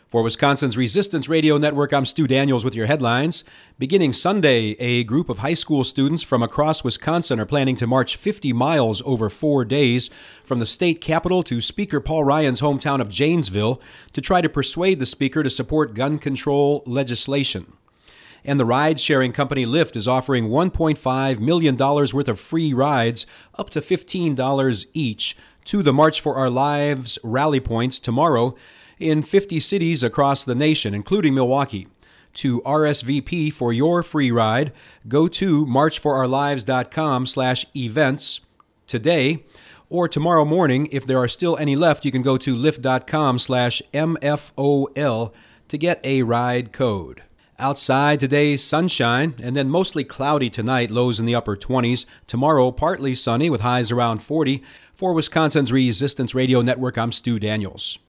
For Wisconsin's Resistance Radio Network, I'm Stu Daniels with your headlines. Beginning Sunday, a group of high school students from across Wisconsin are planning to march 50 miles over 4 days from the state capitol to Speaker Paul Ryan's hometown of Janesville to try to persuade the speaker to support gun control legislation. And the ride-sharing company Lyft is offering $1.5 million worth of free rides, up to $15 each, to the March for Our Lives rally points tomorrow in 50 cities across the nation, including Milwaukee. To RSVP for your free ride, go to marchforourlives.com/events today, or tomorrow morning. If there are still any left, you can go to lyft.com/MFOL to get a ride code. Outside today, sunshine, and then mostly cloudy tonight, lows in the upper 20s. Tomorrow, partly sunny with highs around 40. For Wisconsin's Resistance Radio Network, I'm Stu Daniels.